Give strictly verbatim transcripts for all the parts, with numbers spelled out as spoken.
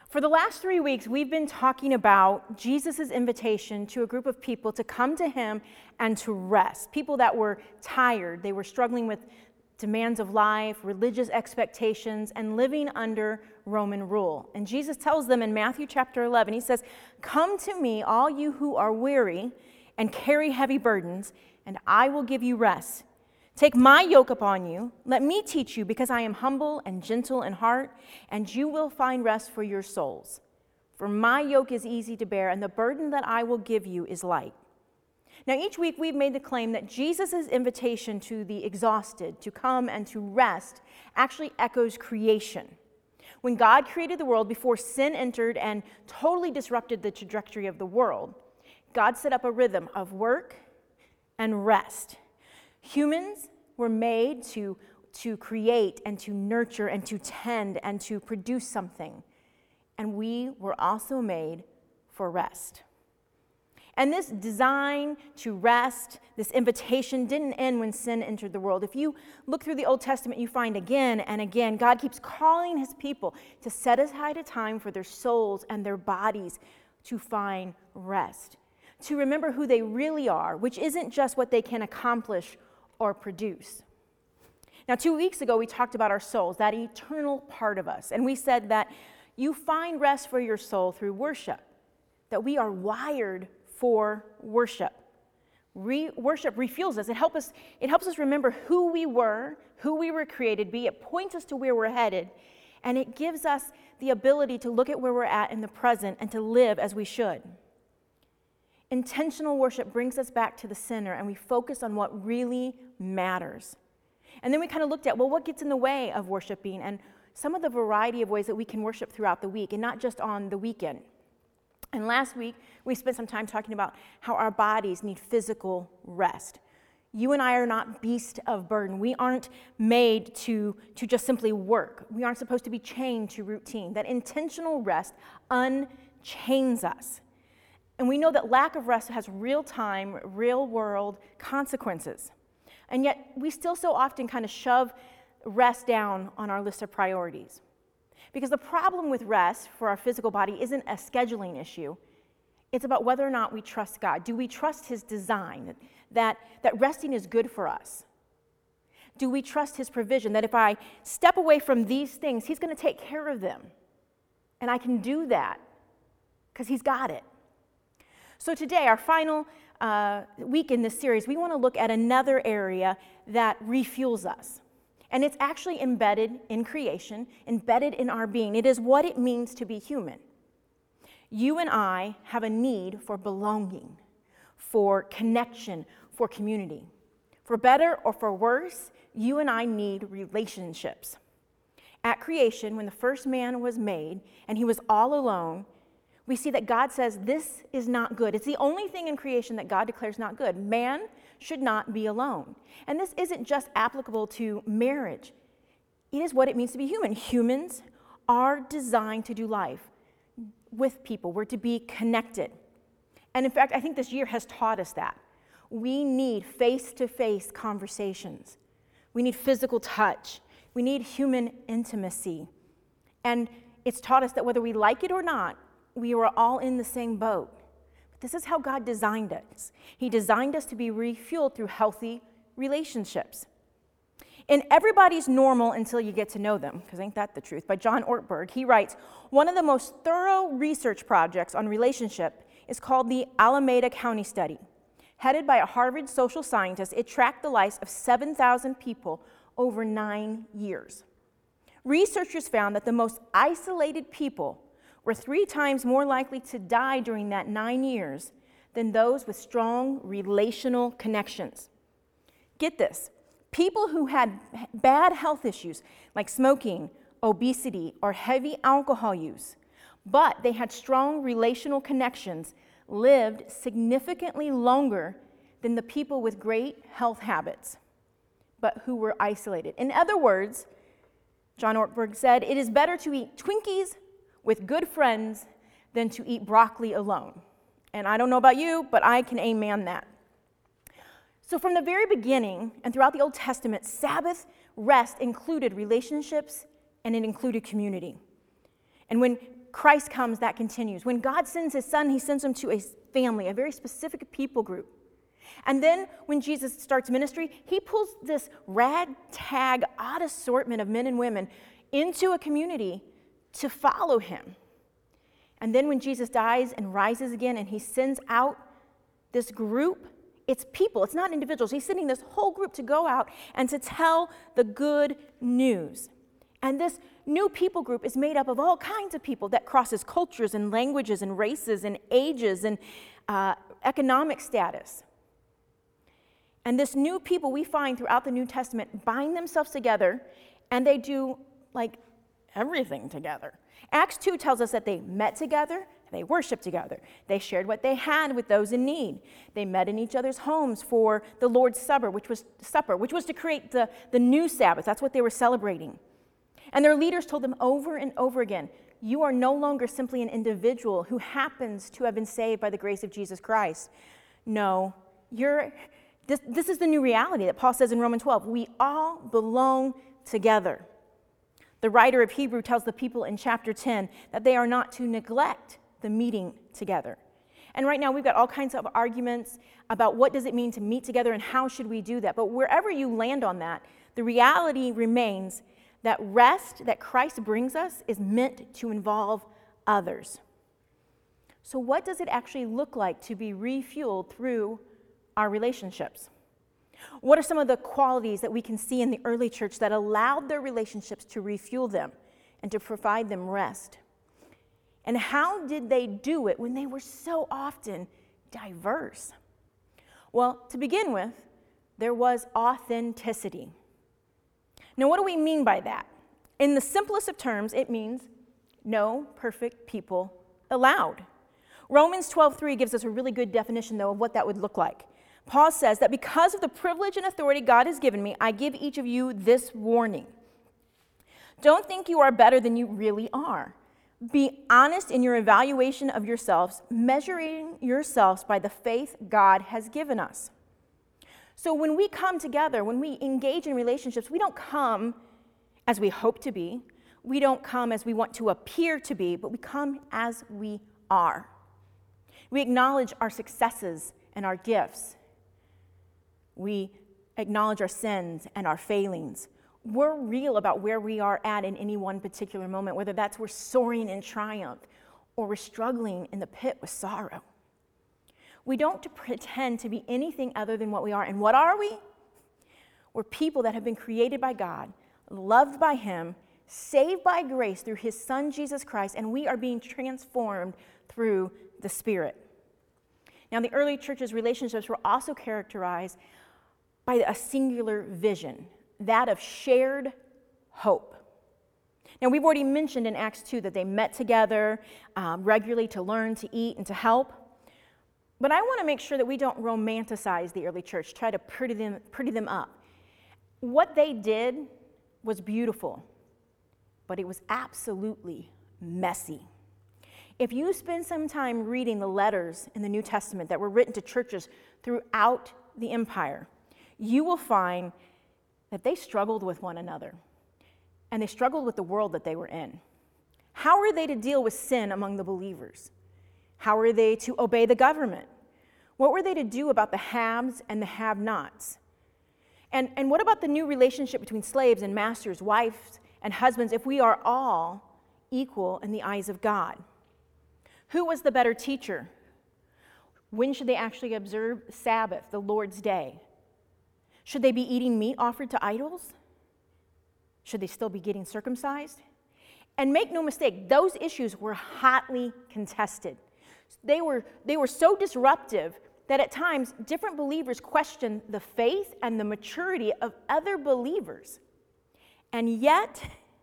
For the last three weeks, we've been talking about Jesus' invitation to a group of people to come to him and to rest. People that were tired, they were struggling with demands of life, religious expectations, and living under Roman rule. And Jesus tells them in Matthew chapter eleven, he says, "Come to me, all you who are weary and carry heavy burdens, and I will give you rest. Take my yoke upon you. Let me teach you, because I am humble and gentle in heart, and you will find rest for your souls. For my yoke is easy to bear, and the burden that I will give you is light." Now, each week we've made the claim that Jesus' invitation to the exhausted to come and to rest actually echoes creation. When God created the world before sin entered and totally disrupted the trajectory of the world, God set up a rhythm of work and rest. Humans were made to, to create and to nurture and to tend and to produce something. And we were also made for rest. And this design to rest, this invitation, didn't end when sin entered the world. If you look through the Old Testament, you find again and again, God keeps calling his people to set aside a time for their souls and their bodies to find rest, to remember who they really are, which isn't just what they can accomplish or produce. Now, two weeks ago, we talked about our souls, that eternal part of us. And we said that you find rest for your soul through worship, that we are wired for worship. Re- worship refuels us. It helps us. It helps us remember who we were, who we were created to be. It points us to where we're headed, and it gives us the ability to look at where we're at in the present and to live as we should. Intentional worship brings us back to the center, and we focus on what really matters. And then we kind of looked at, well, what gets in the way of worshiping, and some of the variety of ways that we can worship throughout the week and not just on the weekend. And last week, we spent some time talking about how our bodies need physical rest. You and I are not beasts of burden. We aren't made to, to just simply work. We aren't supposed to be chained to routine. That intentional rest unchains us. And we know that lack of rest has real-time, real-world consequences. And yet, we still so often kind of shove rest down on our list of priorities. Because the problem with rest for our physical body isn't a scheduling issue. It's about whether or not we trust God. Do we trust his design, that, that resting is good for us? Do we trust his provision, that if I step away from these things, he's going to take care of them? And I can do that because he's got it. So today, our final uh, week in this series, we want to look at another area that refuels us. And it's actually embedded in creation, embedded in our being. It is what it means to be human. You and I have a need for belonging, for connection, for community. For better or for worse, you and I need relationships. At creation, when the first man was made and he was all alone, we see that God says this is not good. It's the only thing in creation that God declares not good. Man should not be alone. And this isn't just applicable to marriage. It is what it means to be human. Humans are designed to do life with people. We're to be connected. And in fact, I think this year has taught us that. We need face-to-face conversations. We need physical touch. We need human intimacy. And it's taught us that whether we like it or not, we are all in the same boat. But this is how God designed us. He designed us to be refueled through healthy relationships. In Everybody's Normal Until You Get to Know Them, because ain't that the truth, by John Ortberg, he writes, one of the most thorough research projects on relationship is called the Alameda County Study. Headed by a Harvard social scientist, it tracked the lives of seven thousand people over nine years. Researchers found that the most isolated people were three times more likely to die during that nine years than those with strong relational connections. Get this, people who had bad health issues like smoking, obesity, or heavy alcohol use, but they had strong relational connections, lived significantly longer than the people with great health habits, but who were isolated. In other words, John Ortberg said, it is better to eat Twinkies with good friends than to eat broccoli alone. And I don't know about you, but I can amen that. So from the very beginning and throughout the Old Testament, Sabbath rest included relationships and it included community. And when Christ comes, that continues. When God sends his son, he sends him to a family, a very specific people group. And then when Jesus starts ministry, he pulls this ragtag, odd assortment of men and women into a community to follow him. And then when Jesus dies and rises again and he sends out this group, it's people, it's not individuals. He's sending this whole group to go out and to tell the good news. And this new people group is made up of all kinds of people that crosses cultures and languages and races and ages and uh, economic status. And this new people we find throughout the New Testament bind themselves together, and they do like everything together. Acts two tells us that they met together, they worshiped together. They shared what they had with those in need. They met in each other's homes for the Lord's Supper, which was supper, which was to create the, the new Sabbath. That's what they were celebrating. And their leaders told them over and over again, you are no longer simply an individual who happens to have been saved by the grace of Jesus Christ. No, you're this, this is the new reality that Paul says in Romans twelve. We all belong together. The writer of Hebrew tells the people in chapter ten that they are not to neglect the meeting together. And right now we've got all kinds of arguments about what does it mean to meet together and how should we do that. But wherever you land on that, the reality remains that rest that Christ brings us is meant to involve others. So what does it actually look like to be refueled through our relationships? What are some of the qualities that we can see in the early church that allowed their relationships to refuel them and to provide them rest? And how did they do it when they were so often diverse? Well, to begin with, there was authenticity. Now, what do we mean by that? In the simplest of terms, it means no perfect people allowed. Romans twelve three gives us a really good definition, though, of what that would look like. Paul says that because of the privilege and authority God has given me, I give each of you this warning. Don't think you are better than you really are. Be honest in your evaluation of yourselves, measuring yourselves by the faith God has given us. So when we come together, when we engage in relationships, we don't come as we hope to be. We don't come as we want to appear to be, but we come as we are. We acknowledge our successes and our gifts. We acknowledge our sins and our failings. We're real about where we are at in any one particular moment, whether that's we're soaring in triumph or we're struggling in the pit with sorrow. We don't pretend to be anything other than what we are. And what are we? We're people that have been created by God, loved by him, saved by grace through his son, Jesus Christ, and we are being transformed through the Spirit. Now, the early church's relationships were also characterized by a singular vision, that of shared hope. Now, we've already mentioned in Acts two that they met together um, regularly to learn, to eat, and to help. But I want to make sure that we don't romanticize the early church, try to pretty them, pretty them up. What they did was beautiful, but it was absolutely messy. If you spend some time reading the letters in the New Testament that were written to churches throughout the empire, you will find that they struggled with one another, and they struggled with the world that they were in. How were they to deal with sin among the believers? How were they to obey the government? What were they to do about the haves and the have-nots? And, and what about the new relationship between slaves and masters, wives and husbands, if we are all equal in the eyes of God? Who was the better teacher? When should they actually observe Sabbath, the Lord's day? Should they be eating meat offered to idols? Should they still be getting circumcised? And make no mistake, those issues were hotly contested. They were, they were so disruptive that at times different believers questioned the faith and the maturity of other believers. And yet,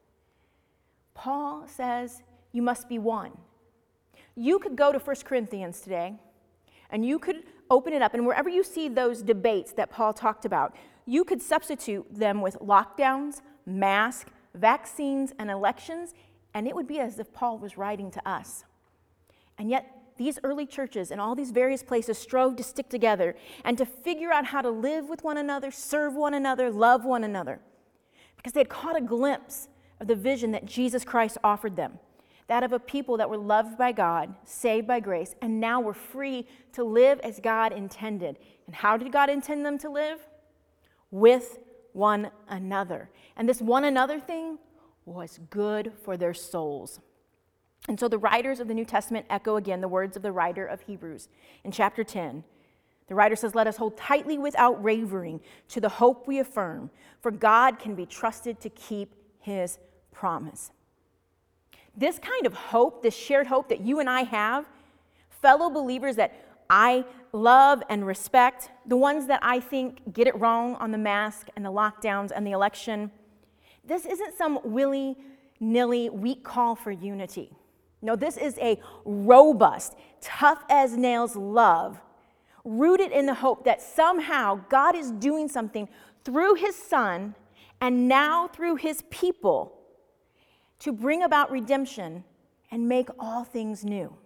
Paul says you must be one. You could go to First Corinthians today, and you could open it up, and wherever you see those debates that Paul talked about, you could substitute them with lockdowns, masks, vaccines, and elections, and it would be as if Paul was writing to us. And yet, these early churches in all these various places strove to stick together and to figure out how to live with one another, serve one another, love one another, because they had caught a glimpse of the vision that Jesus Christ offered them. that of a people that were loved by God, saved by grace, and now were free to live as God intended. And how did God intend them to live? With one another. And this one another thing was good for their souls. And so the writers of the New Testament echo again the words of the writer of Hebrews in chapter ten. The writer says, "Let us hold tightly without wavering to the hope we affirm, for God can be trusted to keep his promise." This kind of hope, this shared hope that you and I have, fellow believers that I love and respect, the ones that I think get it wrong on the mask and the lockdowns and the election, this isn't some willy-nilly weak call for unity. No, this is a robust, tough-as-nails love, rooted in the hope that somehow God is doing something through his Son and now through his people to bring about redemption and make all things new.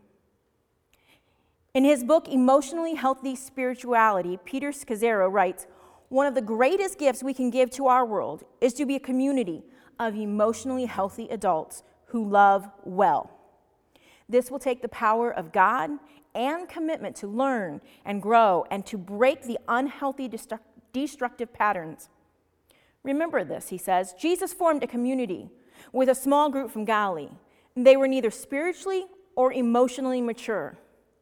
In his book, Emotionally Healthy Spirituality, Peter Scazzero writes, "One of the greatest gifts we can give to our world is to be a community of emotionally healthy adults who love well. This will take the power of God and commitment to learn and grow and to break the unhealthy, destructive patterns. Remember this," he says, "Jesus formed a community with a small group from Galilee. They were neither spiritually or emotionally mature.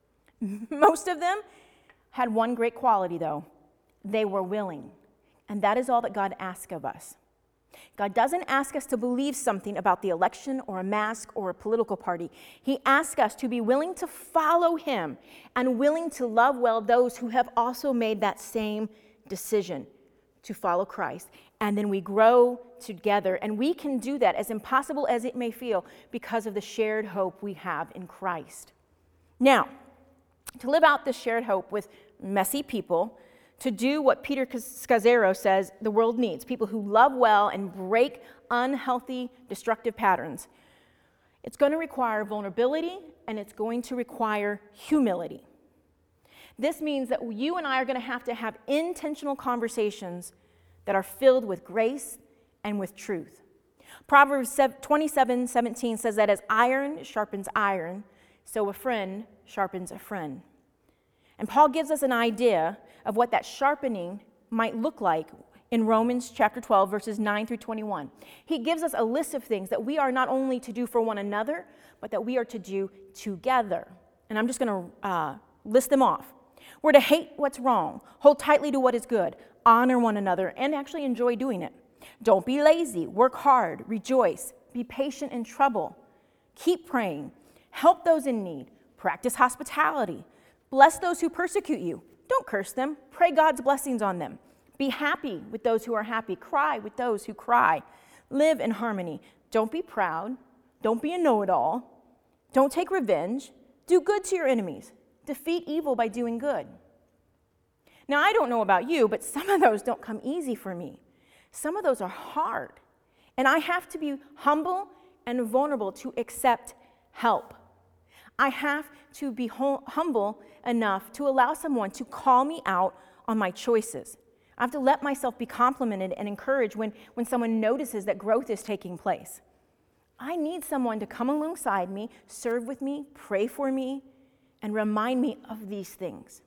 Most of them had one great quality, though. They were willing. And that is all that God asks of us. God doesn't ask us to believe something about the election or a mask or a political party. He asks us to be willing to follow him and willing to love well those who have also made that same decision to follow Christ. And then we grow together, and we can do that, as impossible as it may feel, because of the shared hope we have in Christ. Now, to live out this shared hope with messy people, to do what Peter Scazzero says the world needs, people who love well and break unhealthy, destructive patterns, it's going to require vulnerability, and it's going to require humility. This means that you and I are going to have to have intentional conversations that are filled with grace and with truth. Proverbs twenty-seven seventeen says that as iron sharpens iron, so a friend sharpens a friend. And Paul gives us an idea of what that sharpening might look like in Romans chapter twelve, verses nine through twenty-one. He gives us a list of things that we are not only to do for one another, but that we are to do together. And I'm just going to uh, list them off. We're to hate what's wrong, hold tightly to what is good, honor one another, and actually enjoy doing it. Don't be lazy, work hard, rejoice, be patient in trouble, keep praying, help those in need, practice hospitality, bless those who persecute you, don't curse them, pray God's blessings on them, be happy with those who are happy, cry with those who cry, live in harmony, don't be proud, don't be a know-it-all, don't take revenge, do good to your enemies, defeat evil by doing good. Now, I don't know about you, but some of those don't come easy for me. Some of those are hard. And I have to be humble and vulnerable to accept help. I have to be hum- humble enough to allow someone to call me out on my choices. I have to let myself be complimented and encouraged when, when someone notices that growth is taking place. I need someone to come alongside me, serve with me, pray for me, and remind me of these things.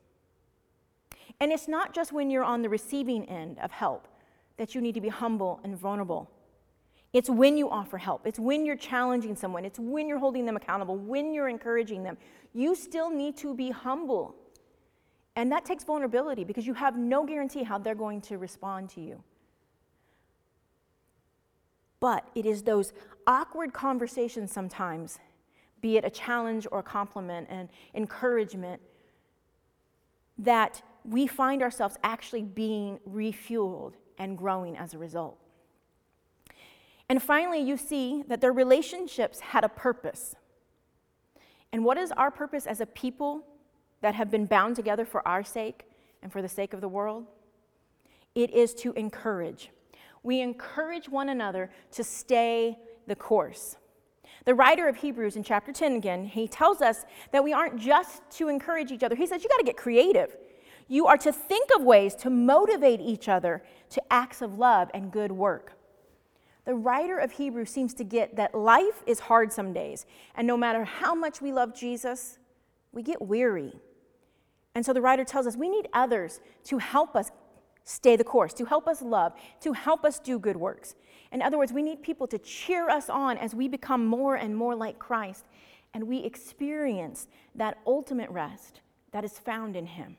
And it's not just when you're on the receiving end of help that you need to be humble and vulnerable. It's when you offer help. It's when you're challenging someone. It's when you're holding them accountable, when you're encouraging them. You still need to be humble. And that takes vulnerability because you have no guarantee how they're going to respond to you. But it is those awkward conversations sometimes, be it a challenge or a compliment and encouragement, that we find ourselves actually being refueled and growing as a result. And finally, you see that their relationships had a purpose. And what is our purpose as a people that have been bound together for our sake and for the sake of the world? It is to encourage. We encourage one another to stay the course. The writer of Hebrews in chapter ten again, he tells us that we aren't just to encourage each other. He says you got to get creative. You are to think of ways to motivate each other to acts of love and good work. the writer of Hebrews seems to get that life is hard some days, and no matter how much we love Jesus, we get weary. And so the writer tells us we need others to help us stay the course, to help us love, to help us do good works. In other words, we need people to cheer us on as we become more and more like Christ, and we experience that ultimate rest that is found in him.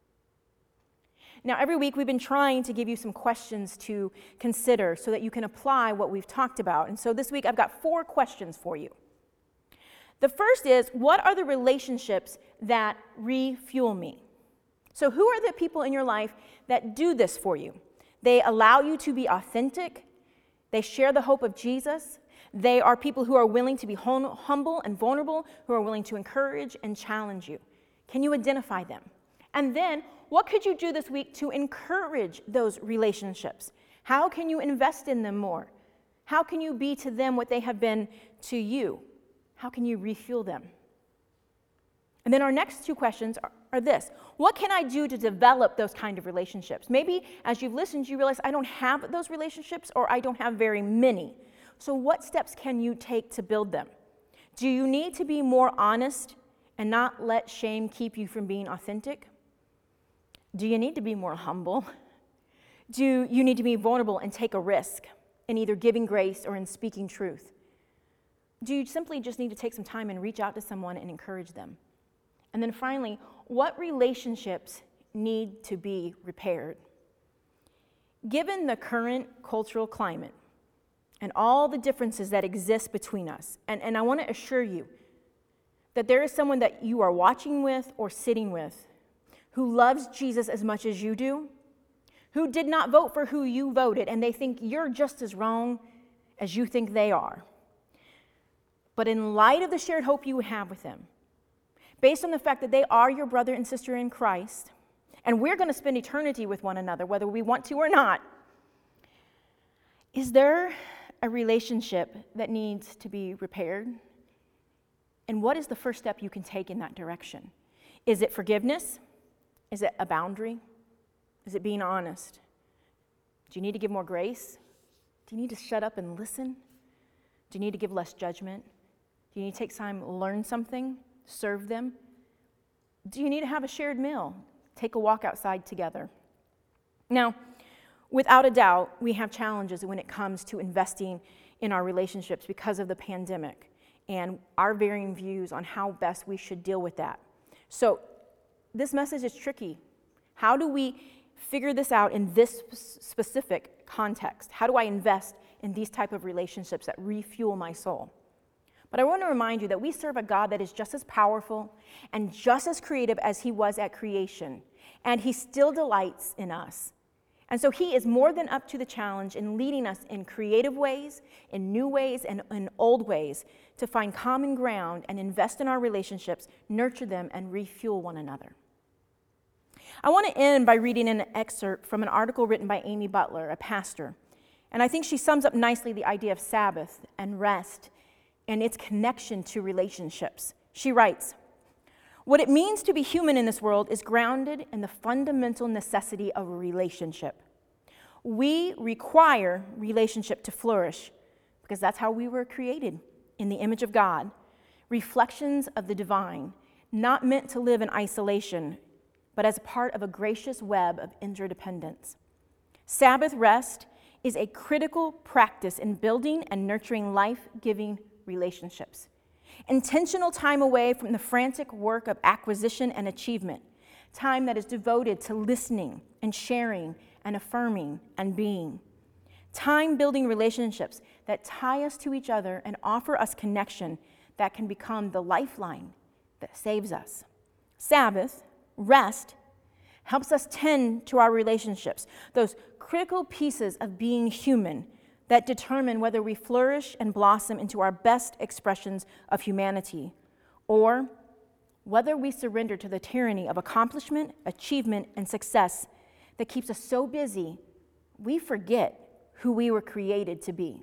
Now, every week we've been trying to give you some questions to consider so that you can apply what we've talked about. And so this week I've got four questions for you. The first is, what are the relationships that refuel me? So who are the people in your life that do this for you? They allow you to be authentic. They share the hope of Jesus. They are people who are willing to be hum- humble and vulnerable, who are willing to encourage and challenge you. Can you identify them? And then, what could you do this week to encourage those relationships? How can you invest in them more? How can you be to them what they have been to you? How can you refuel them? And then our next two questions are, are this. What can I do to develop those kind of relationships? Maybe as you've listened, you realize I don't have those relationships, or I don't have very many. So what steps can you take to build them? Do you need to be more honest and not let shame keep you from being authentic? Do you need to be more humble? Do you need to be vulnerable and take a risk in either giving grace or in speaking truth? Do you simply just need to take some time and reach out to someone and encourage them? And then finally, what relationships need to be repaired? Given the current cultural climate and all the differences that exist between us, and, and I want to assure you that there is someone that you are watching with or sitting with who loves Jesus as much as you do, who did not vote for who you voted, and they think you're just as wrong as you think they are. But in light of the shared hope you have with them, based on the fact that they are your brother and sister in Christ, and we're going to spend eternity with one another, whether we want to or not, is there a relationship that needs to be repaired? And what is the first step you can take in that direction? Is it forgiveness? Is it a boundary? Is it being honest? Do you need to give more grace? Do you need to shut up and listen? Do you need to give less judgment? Do you need to take time to learn something, serve them? Do you need to have a shared meal? Take a walk outside together? Now, without a doubt, we have challenges when it comes to investing in our relationships because of the pandemic and our varying views on how best we should deal with that. So this message is tricky. How do we figure this out in this specific context? How do I invest in these type of relationships that refuel my soul? But I want to remind you that we serve a God that is just as powerful and just as creative as he was at creation, and he still delights in us. And so he is more than up to the challenge in leading us in creative ways, in new ways, and in old ways to find common ground and invest in our relationships, nurture them, and refuel one another. I want to end by reading an excerpt from an article written by Amy Butler, a pastor. And I think she sums up nicely the idea of Sabbath and rest and its connection to relationships. She writes, "What it means to be human in this world is grounded in the fundamental necessity of a relationship. We require relationship to flourish because that's how we were created, in the image of God, reflections of the divine, not meant to live in isolation, but as part of a gracious web of interdependence. Sabbath rest is a critical practice in building and nurturing life-giving relationships. Intentional time away from the frantic work of acquisition and achievement, time that is devoted to listening and sharing and affirming and being. Time building relationships that tie us to each other and offer us connection that can become the lifeline that saves us. Sabbath, rest, helps us tend to our relationships, those critical pieces of being human that determine whether we flourish and blossom into our best expressions of humanity, or whether we surrender to the tyranny of accomplishment, achievement, and success that keeps us so busy we forget who we were created to be.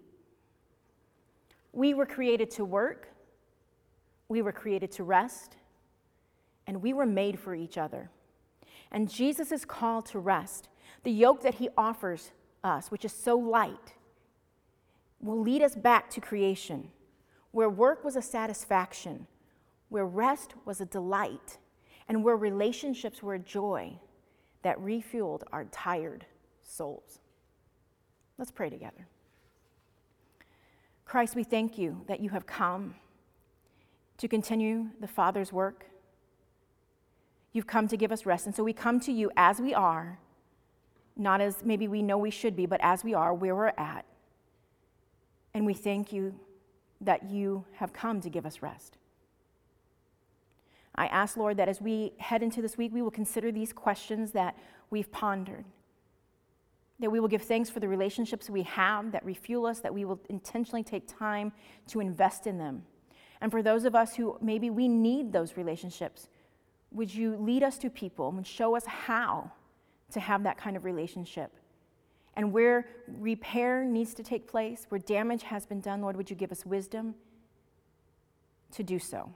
We were created to work, we were created to rest, and we were made for each other. And Jesus' call to rest, the yoke that he offers us, which is so light, will lead us back to creation, where work was a satisfaction, where rest was a delight, and where relationships were a joy that refueled our tired souls. Let's pray together. Christ, we thank you that you have come to continue the Father's work. You've come to give us rest, and so we come to you as we are, not as maybe we know we should be, but as we are, where we're at. And we thank you that you have come to give us rest. I ask, Lord, that as we head into this week, we will consider these questions that we've pondered, that we will give thanks for the relationships we have that refuel us, that we will intentionally take time to invest in them. And for those of us who maybe we need those relationships, would you lead us to people and show us how to have that kind of relationship? And where repair needs to take place, where damage has been done, Lord, would you give us wisdom to do so?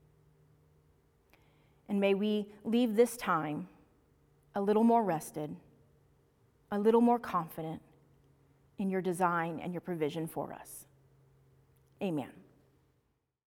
And may we leave this time a little more rested, a little more confident in your design and your provision for us. Amen.